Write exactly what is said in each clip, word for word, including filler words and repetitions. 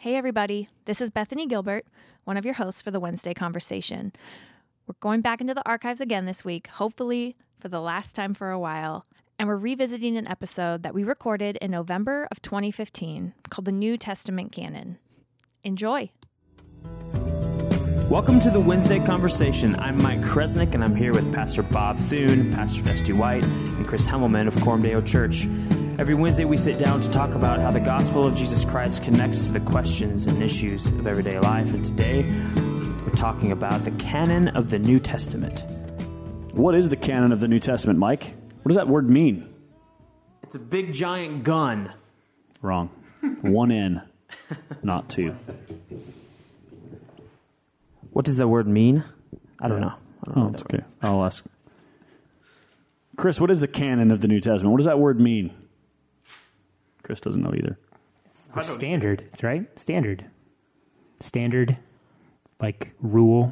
Hey everybody, this is Bethany Gilbert, one of your hosts for the Wednesday Conversation. We're going back into the archives again this week, hopefully for the last time for a while, and we're revisiting an episode that we recorded in November of twenty fifteen called the New Testament Canon. Enjoy! Welcome to the Wednesday Conversation. I'm Mike Kresnick, and I'm here with Pastor Bob Thune, Pastor Nesty White, and Chris Hemmelman of Cormdale Church. Every Wednesday, we sit down to talk about how the gospel of Jesus Christ connects to the questions and issues of everyday life. And today, we're talking about the canon of the New Testament. What is the canon of the New Testament, Mike? What does that word mean? It's a big, giant gun. Wrong. One N, not two. What does that word mean? I don't Yeah. know. I don't Oh, know it's that okay. word. I'll ask. Chris, what is the canon of the New Testament? What does that word mean? Chris doesn't know either. The standard, it's right? Standard. Standard, like rule.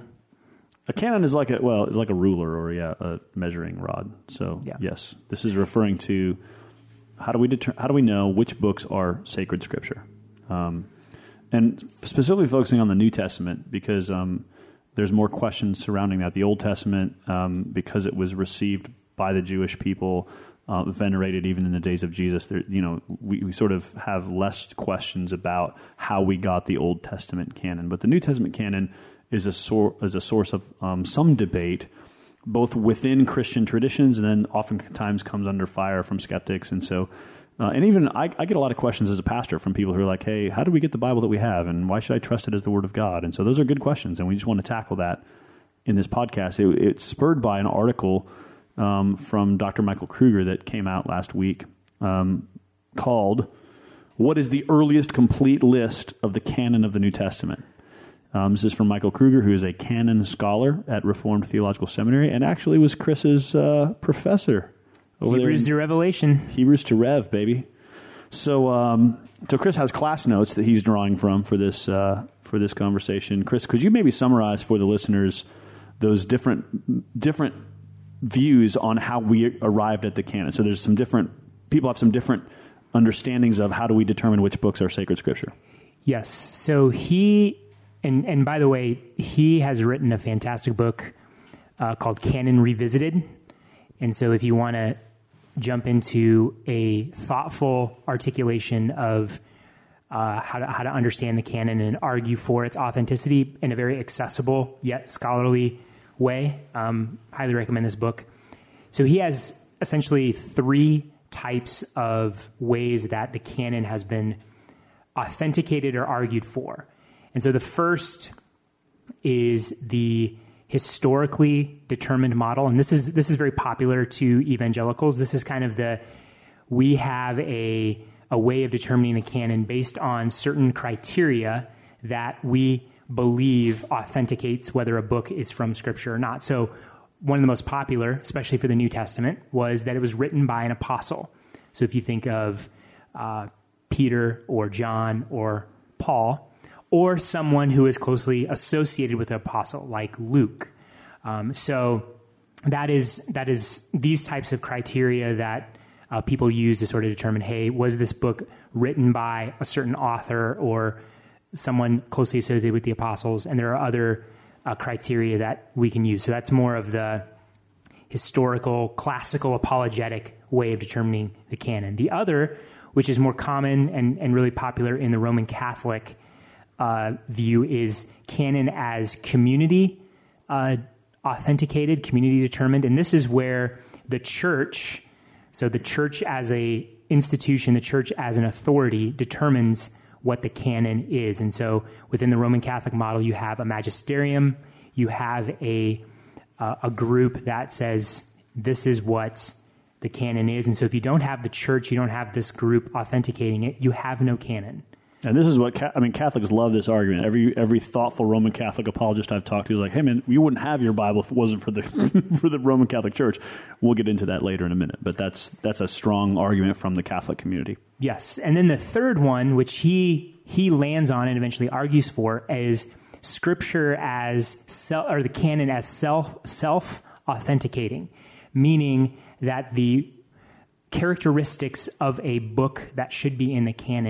A canon is like a well, it's like a ruler or yeah, a measuring rod. So Yeah. yes, this is referring to how do we deter- how do we know which books are sacred scripture, um, and specifically focusing on the New Testament because um, there's more questions surrounding that. The Old Testament, um, because it was received by the Jewish people, uh, venerated even in the days of Jesus. There, you know, we, we sort of have less questions about how we got the Old Testament canon, but the New Testament canon is a sor- is a source of um, some debate, both within Christian traditions and then oftentimes comes under fire from skeptics. And so, uh, and even I, I get a lot of questions as a pastor from people who are like, "Hey, how do we get the Bible that we have, and why should I trust it as the Word of God?" And so, those are good questions, and we just want to tackle that in this podcast. It, it's spurred by an article um, from Doctor Michael Kruger that came out last week um, called "What is the earliest complete list of the canon of the New Testament?" Um, this is from Michael Kruger, who is a canon scholar at Reformed Theological Seminary and actually was Chris's uh, professor over Hebrews there. to Revelation. Hebrews to Rev, baby. So, um, so Chris has class notes that he's drawing from for this uh, for this conversation. Chris, could you maybe summarize for the listeners those different different views on how we arrived at the canon? So, there's some different people have some different understandings of how do we determine which books are sacred scripture. Yes. So he, and, and by the way, he has written a fantastic book uh, called Canon Revisited. And so if you want to jump into a thoughtful articulation of uh, how to, how to understand the canon and argue for its authenticity in a very accessible yet scholarly way, um, highly recommend this book. So he has essentially three types of ways that the canon has been authenticated or argued for. And so the first is the historically determined model, and this is this is very popular to evangelicals. This is kind of the, we have a a way of determining the canon based on certain criteria that we believe authenticates whether a book is from Scripture or not. So one of the most popular, especially for the New Testament, was that it was written by an apostle. So if you think of uh, Peter or John or Paul, or someone who is closely associated with the apostle, like Luke. Um, so that is that is these types of criteria that uh, people use to sort of determine, hey, was this book written by a certain author or someone closely associated with the apostles? And there are other uh, criteria that we can use. So that's more of the historical, classical, apologetic way of determining the canon. The other, which is more common and, and really popular in the Roman Catholic Uh, view, is canon as community uh, authenticated, community determined. And this is where the church, so the church as a institution, the church as an authority determines what the canon is. And so within the Roman Catholic model, you have a magisterium, you have a uh, a group that says this is what the canon is. And so if you don't have the church, you don't have this group authenticating it, you have no canon. And this is what, I mean, Catholics love this argument. Every every thoughtful Roman Catholic apologist I've talked to is like, hey, man, you wouldn't have your Bible if it wasn't for the for the Roman Catholic Church. We'll get into that later in a minute. But that's that's a strong argument from the Catholic community. Yes. And then the third one, which he he lands on and eventually argues for, is Scripture as self, or the canon as self self authenticating, meaning that the characteristics of a book that should be in the canon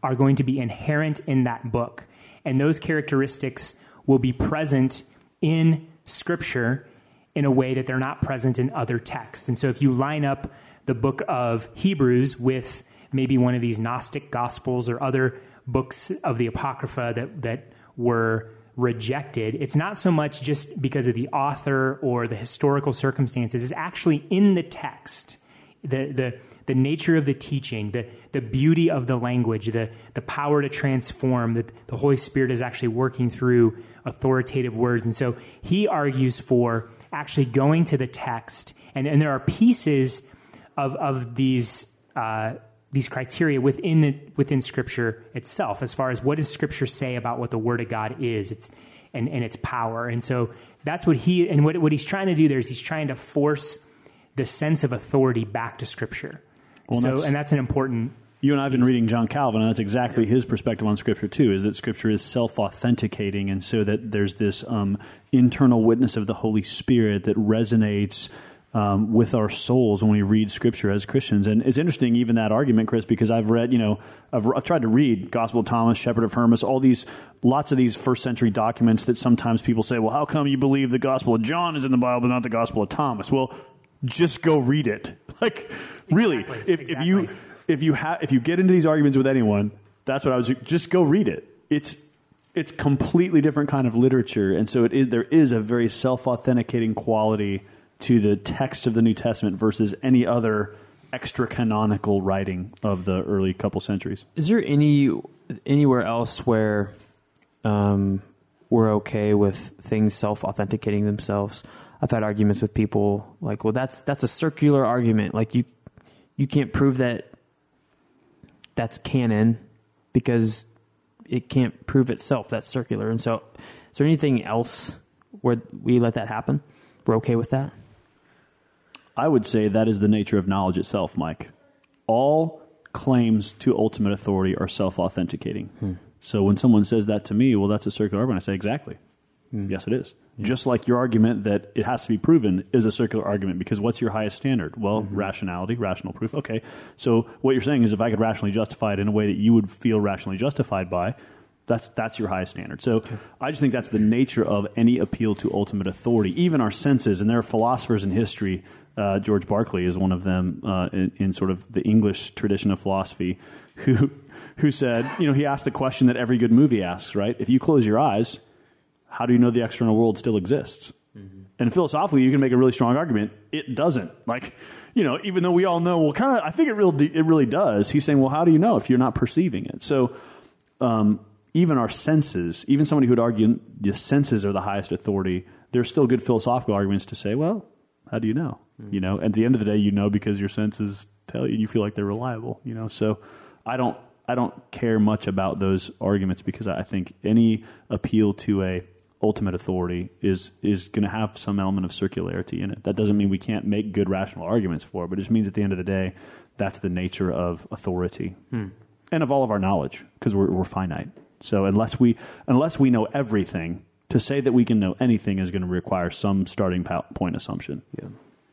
are going to be inherent in that book. And those characteristics will be present in Scripture in a way that they're not present in other texts. And so if you line up the book of Hebrews with maybe one of these Gnostic Gospels or other books of the Apocrypha that, that were rejected, it's not so much just because of the author or the historical circumstances. It's actually in the text, the the the nature of the teaching, the the beauty of the language, the the power to transform, that the Holy Spirit is actually working through authoritative words. And so he argues for actually going to the text, and, and there are pieces of of these uh, these criteria within the, within Scripture itself, as far as what does Scripture say about what the Word of God is, it's and, and its power. And so that's what he and what what he's trying to do there is he's trying to force the sense of authority back to Scripture. Well, so, that's, and that's an important. You and I have been reading John Calvin, and that's exactly his perspective on Scripture too. Is that Scripture is self-authenticating, and so that there's this um, internal witness of the Holy Spirit that resonates Um, with our souls when we read Scripture as Christians. And it's interesting, even that argument, Chris, because I've read, you know, I've, I've tried to read Gospel of Thomas, Shepherd of Hermas, all these, lots of these first century documents that sometimes people say, well, how come you believe the Gospel of John is in the Bible, but not the Gospel of Thomas? Well, just go read it. Like, really, exactly, if, exactly. if you if you have if you get into these arguments with anyone, that's what I was. Just go read it. It's it's completely different kind of literature, and so it is, there is a very self-authenticating quality to the text of the New Testament versus any other extra canonical writing of the early couple centuries. Is there any anywhere else where um, we're okay with things self-authenticating themselves? I've had arguments with people like, well, that's that's a circular argument. Like you you can't prove that that's canon because it can't prove itself. That's circular. And so, is there anything else where we let that happen? We're okay with that? I would say that is the nature of knowledge itself, Mike. All claims to ultimate authority are self-authenticating. Hmm. So when someone says that to me, well, that's a circular argument, I say, exactly. Hmm. Yes, it is. Yeah. Just like your argument that it has to be proven is a circular argument, because what's your highest standard? Well, mm-hmm. rationality, rational proof. Okay, so what you're saying is if I could rationally justify it in a way that you would feel rationally justified by, That's that's your highest standard. So okay. I just think that's the nature of any appeal to ultimate authority. Even our senses, and there are philosophers in history, uh, George Berkeley is one of them uh, in, in sort of the English tradition of philosophy, who who said, you know, he asked the question that every good movie asks, right? If you close your eyes, how do you know the external world still exists? Mm-hmm. And philosophically, you can make a really strong argument. It doesn't. Like, you know, even though we all know, well, kind of, I think it really, it really does. He's saying, well, how do you know if you're not perceiving it? So, um, even our senses, even somebody who would argue the senses are the highest authority, there's still good philosophical arguments to say, well, how do you know? Mm-hmm. You know, at the end of the day, you know because your senses tell you, you feel like they're reliable, you know. So I don't I don't care much about those arguments, because I think any appeal to a ultimate authority is is going to have some element of circularity in it. That doesn't mean we can't make good rational arguments for it, but it just means at the end of the day, that's the nature of authority hmm. and of all of our knowledge, because we're, we're finite. So unless we unless we know everything, to say that we can know anything is going to require some starting point assumption. Yeah.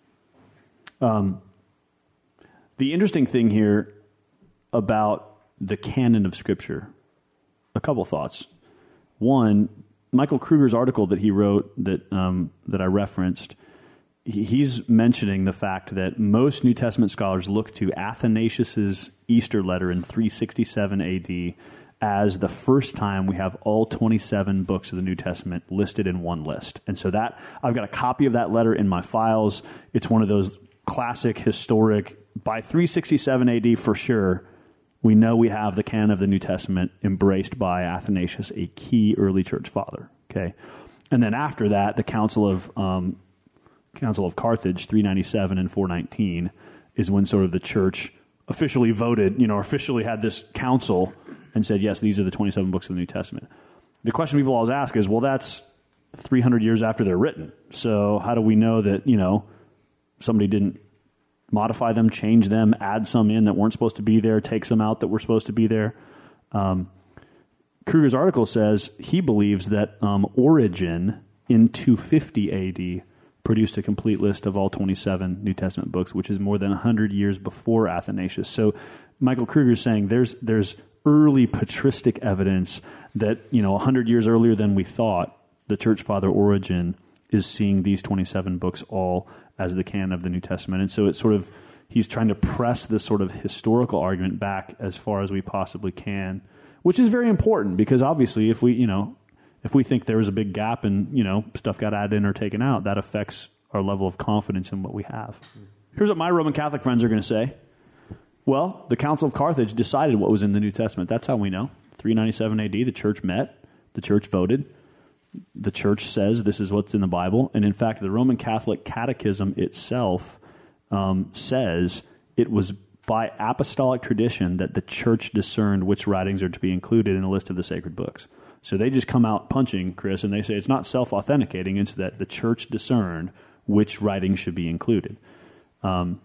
Um, the interesting thing here about the canon of Scripture, a couple thoughts. One, Michael Kruger's article that he wrote that um, that I referenced, he, he's mentioning the fact that most New Testament scholars look to Athanasius's Easter letter in three sixty-seven A D as the first time we have all twenty-seven books of the New Testament listed in one list. And so that, I've got a copy of that letter in my files. It's one of those classic, historic, by three sixty-seven A D for sure, we know we have the canon of the New Testament embraced by Athanasius, a key early church father. Okay, and then after that, the Council of um, Council of Carthage, three ninety-seven and four nineteen, is when sort of the church officially voted, you know, officially had this council and said, yes, these are the twenty-seven books of the New Testament. The question people always ask is, well, that's three hundred years after they're written. So how do we know that, you know, somebody didn't modify them, change them, add some in that weren't supposed to be there, take some out that were supposed to be there? Um, Kruger's article says he believes that um, Origen in two fifty A D produced a complete list of all twenty-seven New Testament books, which is more than one hundred years before Athanasius. So Michael Kruger is saying there's there's early patristic evidence that, you know, one hundred years earlier than we thought, the church father Origen is seeing these twenty-seven books all as the canon of the New Testament. And so it's sort of, he's trying to press this sort of historical argument back as far as we possibly can, which is very important because obviously if we, you know, if we think there was a big gap and, you know, stuff got added in or taken out, that affects our level of confidence in what we have. Here's what my Roman Catholic friends are going to say. Well, the Council of Carthage decided what was in the New Testament. That's how we know. three ninety-seven A D, the church met, the church voted. The church says this is what's in the Bible. And in fact, the Roman Catholic Catechism itself um, says it was by apostolic tradition that the church discerned which writings are to be included in the list of the sacred books. So they just come out punching, Chris, and they say it's not self-authenticating. It's that the church discerned which writings should be included. Um,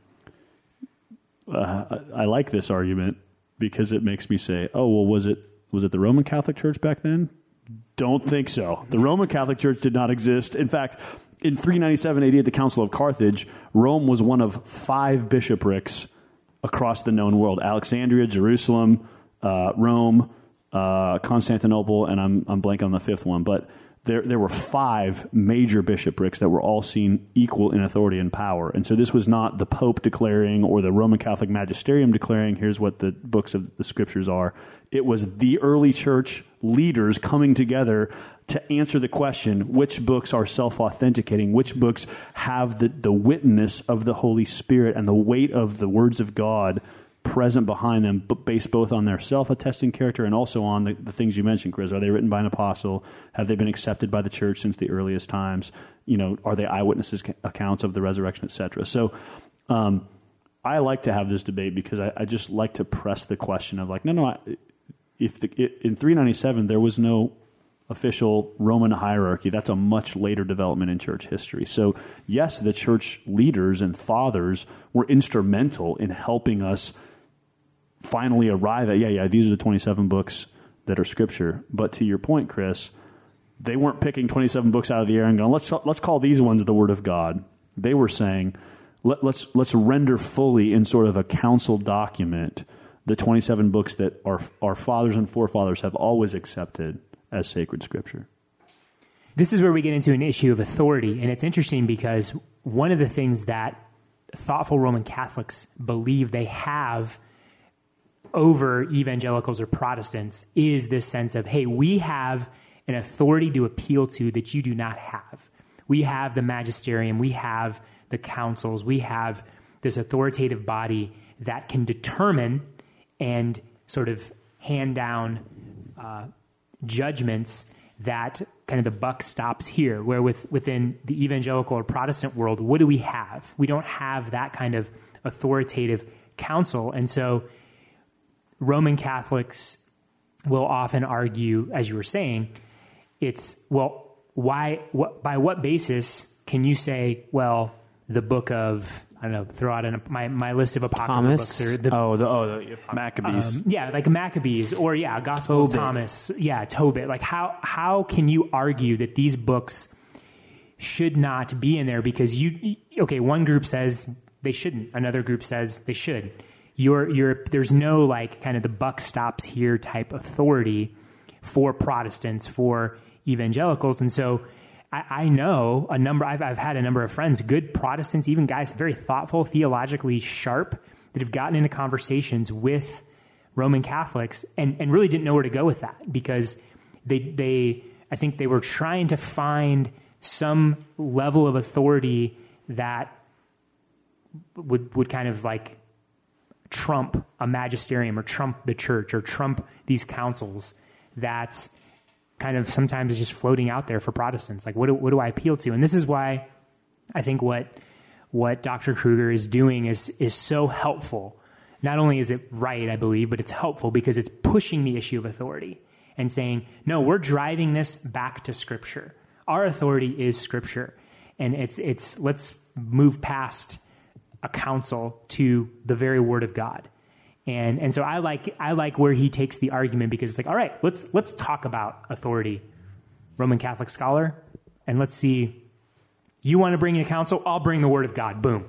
uh, I, I like this argument because it makes me say, oh, well, was it was it the Roman Catholic Church back then? Don't think so. The Roman Catholic Church did not exist. In fact, in three ninety-seven A D at the Council of Carthage, Rome was one of five bishoprics across the known world. Alexandria, Jerusalem, uh, Rome, uh, Constantinople, and I'm, I'm blanking on the fifth one. But there, there were five major bishoprics that were all seen equal in authority and power. And so this was not the Pope declaring or the Roman Catholic Magisterium declaring, here's what the books of the Scriptures are. It was the early church leaders coming together to answer the question, which books are self-authenticating, which books have the, the witness of the Holy Spirit and the weight of the words of God present behind them, but based both on their self-attesting character and also on the, the things you mentioned, Chris. Are they written by an apostle? Have they been accepted by the church since the earliest times? You know, are they eyewitnesses accounts of the resurrection, et cetera? So um, I like to have this debate because I, I just like to press the question of like, no, no, I, if the, in three ninety-seven there was no official Roman hierarchy, that's a much later development in church history. So yes, the church leaders and fathers were instrumental in helping us finally arrive at, yeah, yeah, these are the twenty-seven books that are Scripture. But to your point, Chris, they weren't picking twenty-seven books out of the air and going, let's let's call these ones the Word of God. They were saying, Let, let's let's render fully in sort of a council document the twenty-seven books that our our fathers and forefathers have always accepted as sacred Scripture. This is where we get into an issue of authority, and it's interesting because one of the things that thoughtful Roman Catholics believe they have over evangelicals or Protestants is this sense of, hey, we have an authority to appeal to that you do not have. We have the magisterium, we have the councils, we have this authoritative body that can determine and sort of hand down uh, judgments that kind of the buck stops here, where with, within the evangelical or Protestant world, what do we have? We don't have that kind of authoritative council. And so Roman Catholics will often argue, as you were saying, it's, well, why, what, by what basis can you say, well, the book of, I don't know, throw out an, my, my list of apocryphal Thomas? books. Or the, oh, the, oh, the Maccabees. Um, yeah, like Maccabees, or yeah, Gospel Tobit. of Thomas. Yeah, Tobit. Like how, how can you argue that these books should not be in there? Because you, okay, one group says they shouldn't. Another group says they should. You're, you're, there's no like kind of the buck stops here type authority for Protestants, for evangelicals. And so I, I know a number, I've, I've had a number of friends, good Protestants, even guys very thoughtful, theologically sharp, that have gotten into conversations with Roman Catholics and, and really didn't know where to go with that, because they, they, I think they were trying to find some level of authority that would, would kind of like trump a magisterium or trump the church or trump these councils that kind of sometimes is just floating out there for Protestants. Like, what do, what do I appeal to? And this is why I think what what Doctor Kruger is doing is is so helpful. Not only is it right, I believe, but it's helpful because it's pushing the issue of authority and saying, no, we're driving this back to Scripture. Our authority is Scripture. And it's it's let's move past a council to the very Word of God. And and so I like I like where he takes the argument, because it's like, all right, let's let's talk about authority, Roman Catholic scholar, and let's see You want to bring a counsel? I'll bring the word of God. Boom.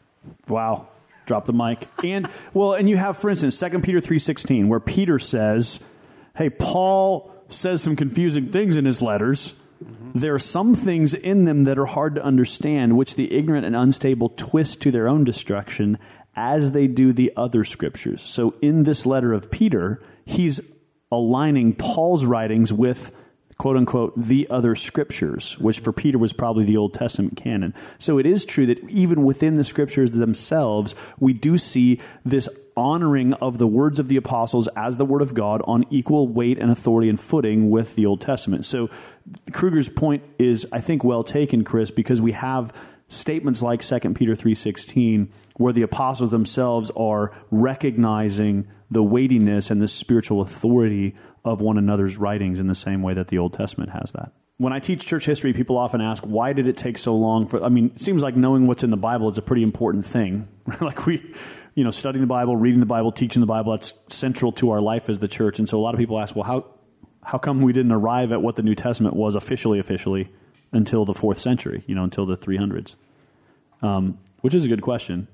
Wow. Drop the mic. And, well, and you have, for instance, Second Peter three sixteen, where Peter says, hey, Paul says some confusing things in his letters. Mm-hmm. There are some things in them that are hard to understand, which the ignorant and unstable twist to their own destruction, as they do the other scriptures. So in this letter of Peter, he's aligning Paul's writings with, quote unquote, the other scriptures, which for Peter was probably the Old Testament canon. So it is true that even within the scriptures themselves, we do see this honoring of the words of the apostles as the word of God on equal weight and authority and footing with the Old Testament. So Kruger's point is, I think, well taken, Chris, because we have statements like Second Peter three sixteen, where the apostles themselves are recognizing the weightiness and the spiritual authority of one another's writings in the same way that the Old Testament has that. When I teach church history, people often ask, why did it take so long for, I mean, it seems like knowing what's in the Bible is a pretty important thing. Like we, you know, studying the Bible, reading the Bible, teaching the Bible, that's central to our life as the church. And so a lot of people ask, well, how, how come we didn't arrive at what the New Testament was officially, officially until the fourth century, you know, until the three hundreds? Um, which is a good question.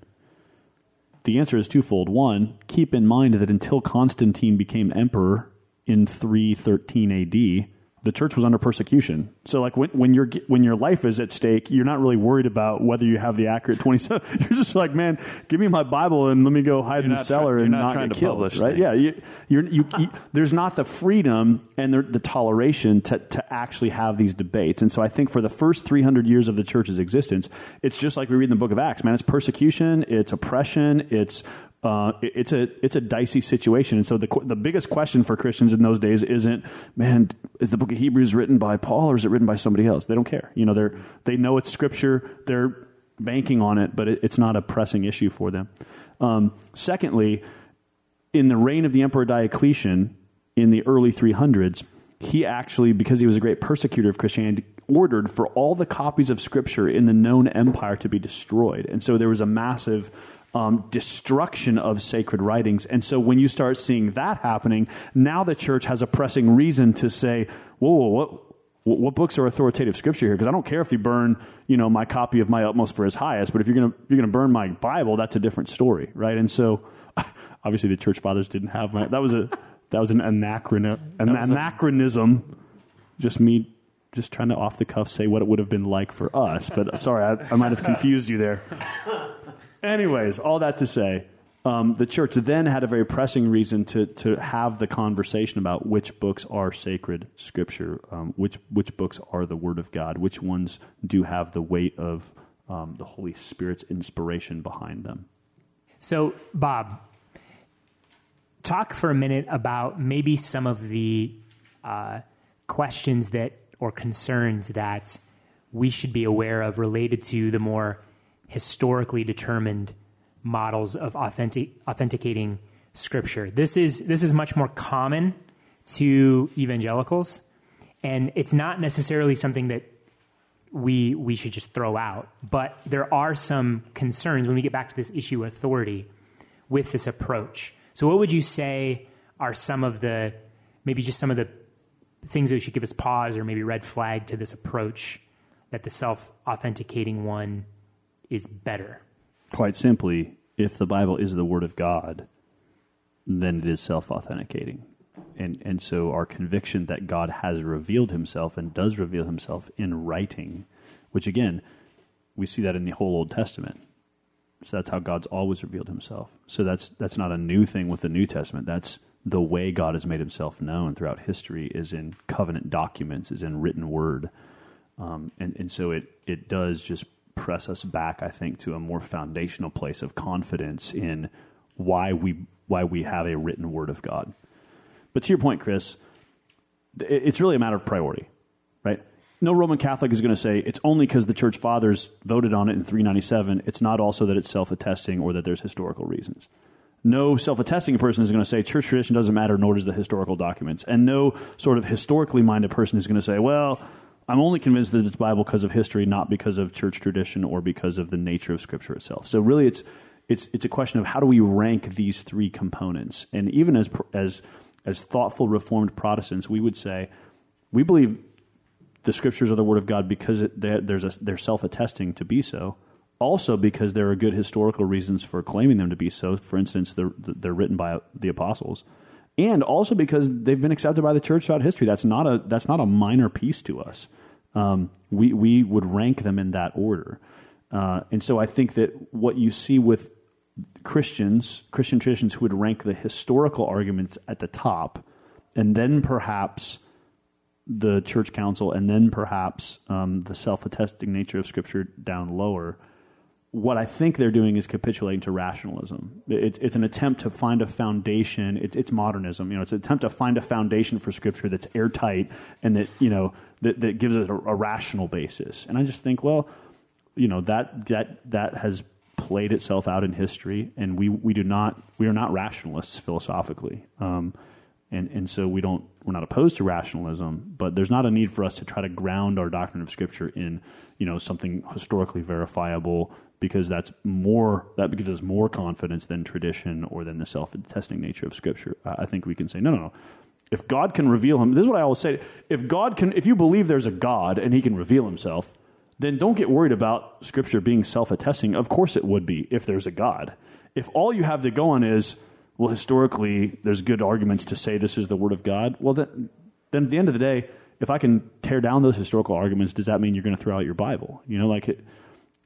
The answer is twofold. One, keep in mind that until Constantine became emperor in three thirteen A D, the church was under persecution. So like when, when, your when your life is at stake, you're not really worried about whether you have the accurate twenty-seven. You're just like, man, give me my Bible and let me go hide you're in the cellar try, and not, not not get killed. Right? Things. Yeah. You, you're, you, you, there's not the freedom and the, the toleration to, to actually have these debates. And so I think for the first three hundred years of the church's existence, it's just like we read in the book of Acts, man. It's persecution, it's oppression, it's Uh, it, it's a it's a dicey situation, and so the the biggest question for Christians in those days isn't, man, is the book of Hebrews written by Paul or is it written by somebody else? They don't care. You know, they're they know it's scripture. They're banking on it, but it, it's not a pressing issue for them. Um, secondly, in the reign of the Emperor Diocletian in the early three hundreds, he actually, because he was a great persecutor of Christianity, ordered for all the copies of scripture in the known empire to be destroyed, and so there was a massive Um, destruction of sacred writings. And so when you start seeing that happening, now the church has a pressing reason to say, whoa, whoa what, what books are authoritative scripture here? Because I don't care if you burn, you know, my copy of My Utmost for His Highest, but if you're going to you're going to burn my Bible, that's a different story, right? And so obviously the church fathers didn't have my, that was a, that was an anachronism, an anachronism, a, just me just trying to off the cuff say what it would have been like for us. But sorry, I, I might have confused you there. Anyways, all that to say, um, the church then had a very pressing reason to to have the conversation about which books are sacred scripture, um, which which books are the Word of God, which ones do have the weight of um, the Holy Spirit's inspiration behind them. So, Bob, talk for a minute about maybe some of the uh, questions that or concerns that we should be aware of related to the more historically determined models of authentic, authenticating scripture. This is this is much more common to evangelicals, and it's not necessarily something that we we should just throw out. But there are some concerns when we get back to this issue of authority with this approach. So what would you say are some of the, maybe just some of the things that should give us pause or maybe red flag to this approach that the self-authenticating one is better? Quite simply, if the Bible is the Word of God, then it is self-authenticating. And and so our conviction that God has revealed Himself and does reveal Himself in writing, which again, we see that in the whole Old Testament. So that's how God's always revealed Himself. So that's that's not a new thing with the New Testament. That's the way God has made Himself known throughout history, is in covenant documents, is in written word. Um, and, and so it it does just press us back, I think, to a more foundational place of confidence in why we why we have a written word of God. But to your point, Chris, it's really a matter of priority, right? No Roman Catholic is going to say it's only because the church fathers voted on it in three ninety-seven. It's not also that it's self-attesting or that there's historical reasons. No self-attesting person is going to say church tradition doesn't matter, nor does the historical documents. And no sort of historically minded person is going to say, well, I'm only convinced that it's Bible because of history, not because of church tradition or because of the nature of Scripture itself. So really, it's it's it's a question of how do we rank these three components. And even as as as thoughtful Reformed Protestants, we would say we believe the scriptures are the word of God because it, there's a, they're self-attesting to be so. Also because there are good historical reasons for claiming them to be so. For instance, they're, they're written by the apostles. And also because they've been accepted by the church throughout history. That's not a that's not a minor piece to us. Um, we we would rank them in that order. Uh, and so I think that what you see with Christians, Christian traditions who would rank the historical arguments at the top, and then perhaps the church council, and then perhaps um, the self-attesting nature of Scripture down lower, what I think they're doing is capitulating to rationalism. It's, it's an attempt to find a foundation. It's, it's modernism. You know, it's an attempt to find a foundation for Scripture that's airtight and that, you know, that, that gives it a, a rational basis. And I just think, well, you know, that that that has played itself out in history, and we, we do not we are not rationalists philosophically, um, and and so we don't we're not opposed to rationalism, but there's not a need for us to try to ground our doctrine of Scripture in, you know, something historically verifiable, because that's more that gives us more confidence than tradition or than the self-attesting nature of Scripture. I think we can say no, no, no. If God can reveal him, this is what I always say: if God can, if you believe there's a God and He can reveal Himself, then don't get worried about Scripture being self-attesting. Of course it would be if there's a God. If all you have to go on is, well, historically, there's good arguments to say this is the Word of God, well, then, then at the end of the day, if I can tear down those historical arguments, does that mean you're going to throw out your Bible? You know, like it,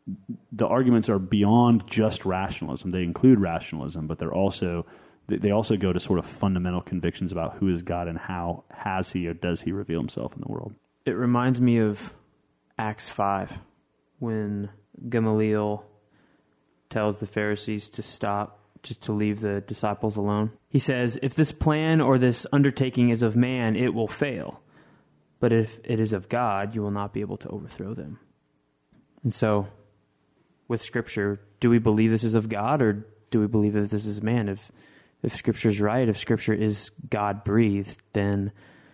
the arguments are beyond just rationalism. They include rationalism, but they're also they also go to sort of fundamental convictions about who is God and how has He or does He reveal Himself in the world. It reminds me of Acts five, when Gamaliel tells the Pharisees to stop, just to leave the disciples alone. He says, if this plan or this undertaking is of man, it will fail. But if it is of God, you will not be able to overthrow them. And so, with Scripture, do we believe this is of God, or do we believe that this is man? If if Scripture is right, if Scripture is God-breathed, then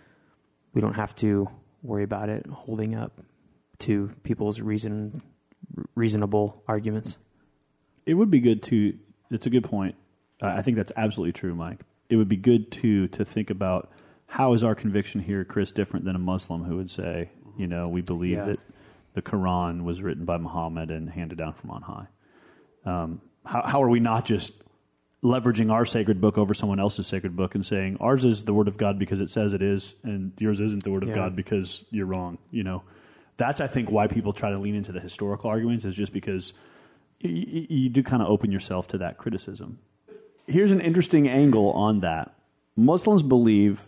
we don't have to worry about it holding up to people's reason, reasonable arguments. It would be good to, it's a good point. Uh, I think that's absolutely true, Mike. It would be good to to think about, how is our conviction here, Chris, different than a Muslim who would say, you know, we believe yeah. that the Quran was written by Muhammad and handed down from on high. Um, how, how are we not just leveraging our sacred book over someone else's sacred book and saying, ours is the Word of God because it says it is, and yours isn't the Word of yeah. God because you're wrong, you know? That's, I think, why people try to lean into the historical arguments, is just because y- y- you do kind of open yourself to that criticism. Here's an interesting angle on that. Muslims believe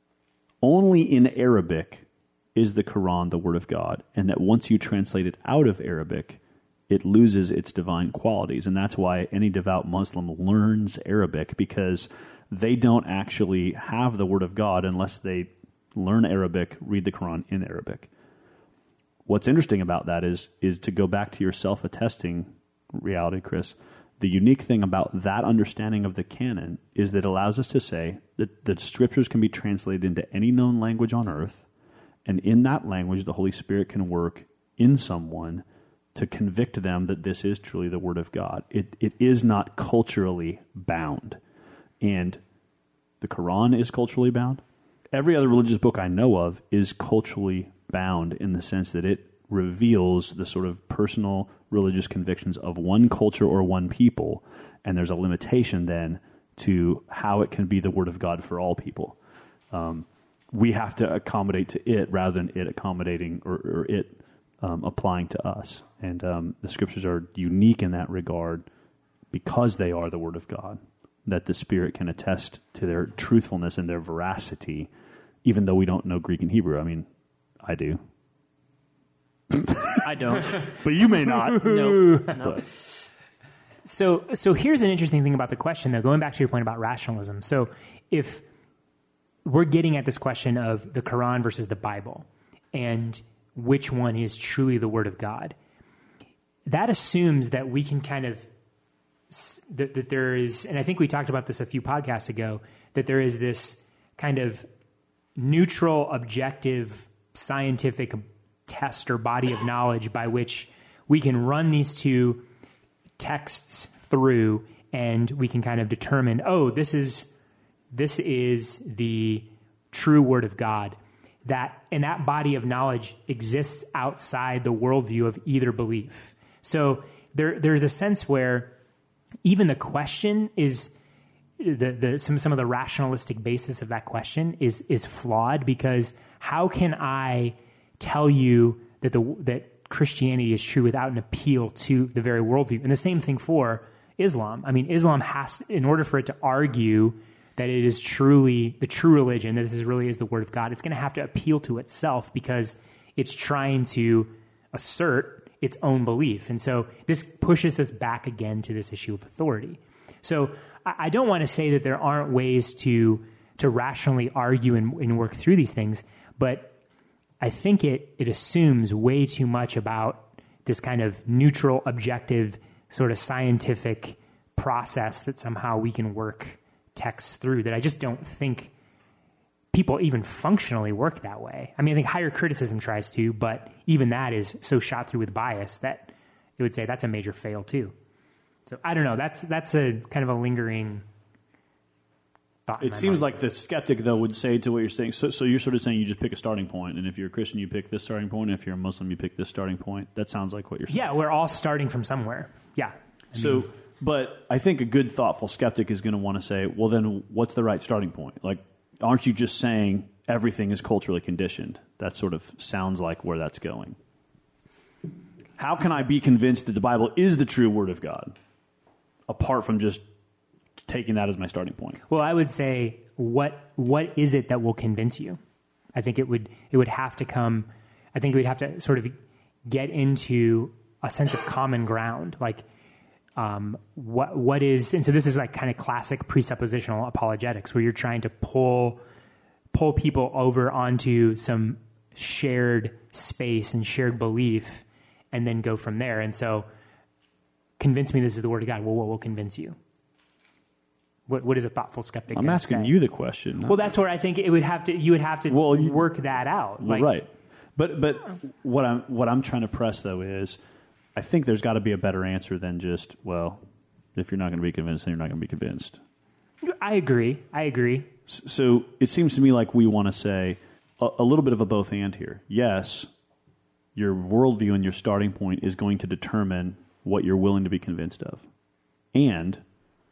only in Arabic is the Quran the Word of God, and that once you translate it out of Arabic, it loses its divine qualities. And that's why any devout Muslim learns Arabic, because they don't actually have the Word of God unless they learn Arabic, read the Quran in Arabic. What's interesting about that is is to go back to your self-attesting reality, Chris. The unique thing about that understanding of the canon is that it allows us to say that, that Scriptures can be translated into any known language on earth, and in that language the Holy Spirit can work in someone to convict them that this is truly the Word of God. It it is not culturally bound. And the Quran is culturally bound. Every other religious book I know of is culturally bound in the sense that it reveals the sort of personal religious convictions of one culture or one people, and there's a limitation then to how it can be the Word of God for all people. Um, we have to accommodate to it rather than it accommodating or, or it um, applying to us. And um, the Scriptures are unique in that regard because they are the Word of God, that the Spirit can attest to their truthfulness and their veracity, even though we don't know Greek and Hebrew. I mean, I do. I don't. But you may not. No. no. But. So, so here's an interesting thing about the question, though, going back to your point about rationalism. So if we're getting at this question of the Quran versus the Bible and which one is truly the Word of God, that assumes that we can kind of, that, that there is, and I think we talked about this a few podcasts ago, that there is this kind of neutral, objective, scientific test or body of knowledge by which we can run these two texts through and we can kind of determine, oh, this is this is the true Word of God. that, and that body of knowledge exists outside the worldview of either belief. So there, there's a sense where even the question is, the, the some, some of the rationalistic basis of that question is, is flawed, because how can I tell you that the, that Christianity is true without an appeal to the very worldview? And the same thing for Islam. I mean, Islam has, in order for it to argue that it is truly the true religion, that this is really is the word of God, it's going to have to appeal to itself, because it's trying to assert its own belief. And so this pushes us back again to this issue of authority. So I don't want to say that there aren't ways to to rationally argue and, and work through these things, but I think it it assumes way too much about this kind of neutral, objective, sort of scientific process that somehow we can work texts through, that I just don't think people even functionally work that way. I mean, I think higher criticism tries to, but even that is so shot through with bias that it would say that's a major fail too. So I don't know. That's that's a kind of a lingering thought. It seems mind. Like the skeptic, though, would say to what you're saying. So, so you're sort of saying you just pick a starting point, and if you're a Christian, you pick this starting point. And if you're a Muslim, you pick this starting point. That sounds like what you're saying. Yeah, we're all starting from somewhere. Yeah. I so, mean, but I think a good, thoughtful skeptic is going to want to say, well, then what's the right starting point? Like, aren't you just saying everything is culturally conditioned? That sort of sounds like where that's going. How can I be convinced that the Bible is the true Word of God, apart from just taking that as my starting point? Well, I would say, what what is it that will convince you? I think it would it would have to come, I think we'd have to sort of get into a sense of common ground. Like, um, what what is, and so this is like kind of classic presuppositional apologetics, where you're trying to pull pull people over onto some shared space and shared belief, and then go from there. And so, convince me this is the Word of God. Well, what will convince you? What What is a thoughtful skeptic? I'm asking say? you the question. Well, that's where I think it would have to. You would have to well, you, work that out. Like, right. But but what I'm what I'm trying to press though is, I think there's got to be a better answer than just, well, if you're not going to be convinced, then you're not going to be convinced. I agree. I agree. So it seems to me like we want to say a, a little bit of a both and here. Yes, your worldview and your starting point is going to determine what you're willing to be convinced of. And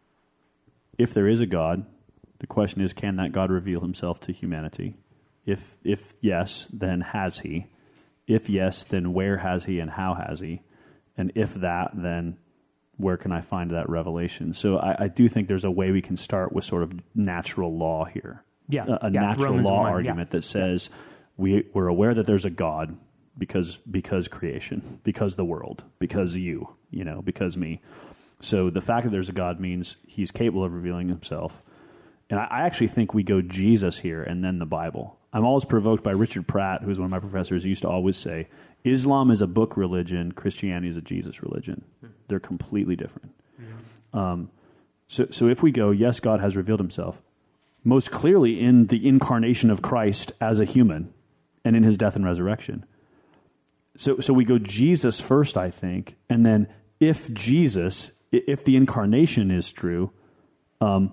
if there is a God, the question is, can that God reveal himself to humanity? If if yes, then has he? If yes, then where has he and how has he? And if that, then where can I find that revelation? So I, I do think there's a way we can start with sort of natural law here. Yeah, A, a yeah. natural Romans law one, argument yeah. that says we, we're aware that there's a God because because creation, because the world, because you, you know, because me. So the fact that there's a God means he's capable of revealing himself. And I, I actually think we go Jesus here and then the Bible. I'm always provoked by Richard Pratt, who's one of my professors, who used to always say, Islam is a book religion, Christianity is a Jesus religion. Hmm. They're completely different. Hmm. Um, so, so if we go, yes, God has revealed himself, most clearly in the incarnation of Christ as a human and in his death and resurrection. So, so we go Jesus first, I think, and then if Jesus, if the incarnation is true, um,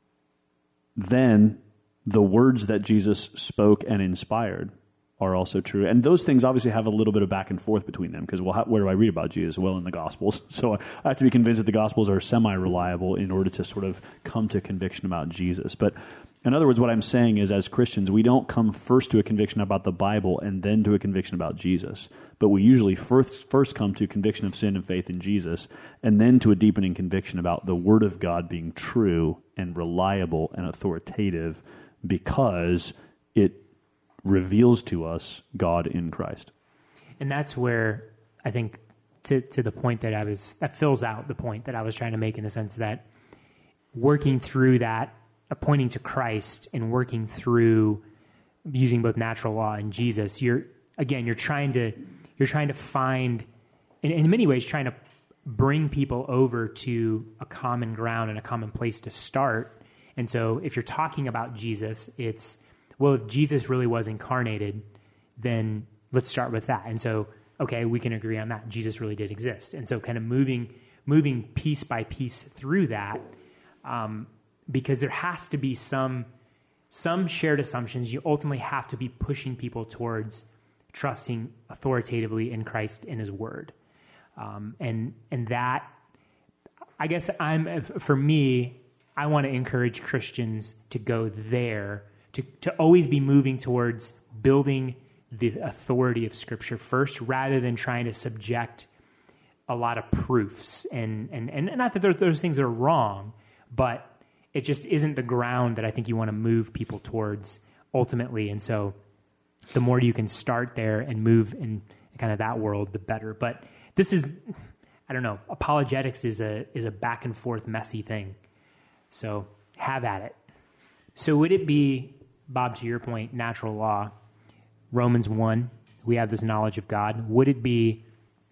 then the words that Jesus spoke and inspired are also true. And those things obviously have a little bit of back and forth between them, because, well, how, where do I read about Jesus? Well, in the Gospels. So I have to be convinced that the Gospels are semi-reliable in order to sort of come to conviction about Jesus. But in other words, what I'm saying is, as Christians, we don't come first to a conviction about the Bible and then to a conviction about Jesus. But we usually first, first come to conviction of sin and faith in Jesus, and then to a deepening conviction about the Word of God being true and reliable and authoritative, because it reveals to us God in Christ. And that's where I think to to the point that I was, that fills out the point that I was trying to make, in the sense that working through that, uh, pointing to Christ and working through using both natural law and Jesus, you're, again, you're trying to, you're trying to find, in, in many ways, trying to bring people over to a common ground and a common place to start. And so if you're talking about Jesus, it's, well, if Jesus really was incarnated, then let's start with that. And so, okay, we can agree on that. Jesus really did exist. And so kind of moving moving piece by piece through that, um, because there has to be some some shared assumptions, you ultimately have to be pushing people towards trusting authoritatively in Christ and his word. Um, and, and that, I guess I'm, for me, I want to encourage Christians to go there, to, to always be moving towards building the authority of Scripture first, rather than trying to subject a lot of proofs. And, and, and not that those, those things are wrong, but it just isn't the ground that I think you want to move people towards ultimately. And so the more you can start there and move in kind of that world, the better. But this is, I don't know, apologetics is a is a back and forth messy thing. So have at it. So would it be, Bob, to your point, natural law, Romans one, we have this knowledge of God. Would it be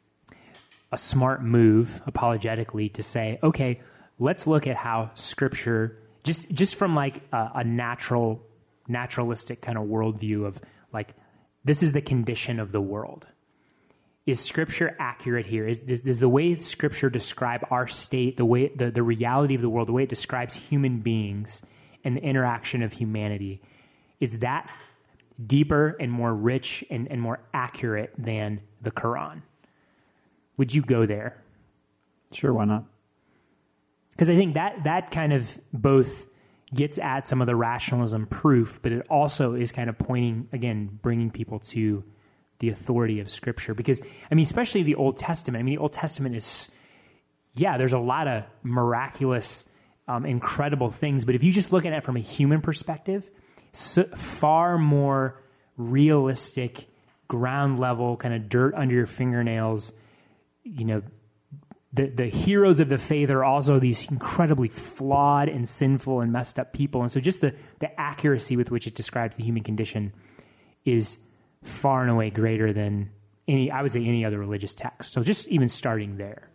a smart move apologetically to say, okay, let's look at how Scripture, just just from like a, a natural, naturalistic kind of worldview of like, this is the condition of the world. Is Scripture accurate here? Is, is, is the way Scripture describe our state, the way the, the reality of the world, the way it describes human beings and the interaction of humanity, is that deeper and more rich and, and more accurate than the Quran? Would you go there? Sure, why not? Because I think that that kind of both gets at some of the rationalism proof, but it also is kind of pointing, again, bringing people to the authority of Scripture. Because, I mean, especially the Old Testament. I mean, the Old Testament is, yeah, there's a lot of miraculous, um, incredible things, but if you just look at it from a human perspective, so far more realistic, ground level, kind of dirt under your fingernails, you know, The, the heroes of the faith are also these incredibly flawed and sinful and messed up people. And so just the, the accuracy with which it describes the human condition is far and away greater than any, I would say, any other religious text. So just even starting there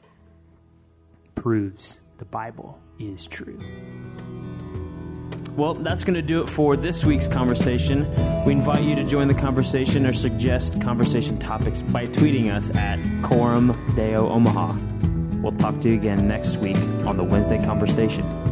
proves the Bible is true. Well, that's going to do it for this week's conversation. We invite you to join the conversation or suggest conversation topics by tweeting us at Coram Deo Omaha. We'll talk to you again next week on the Wednesday Conversation.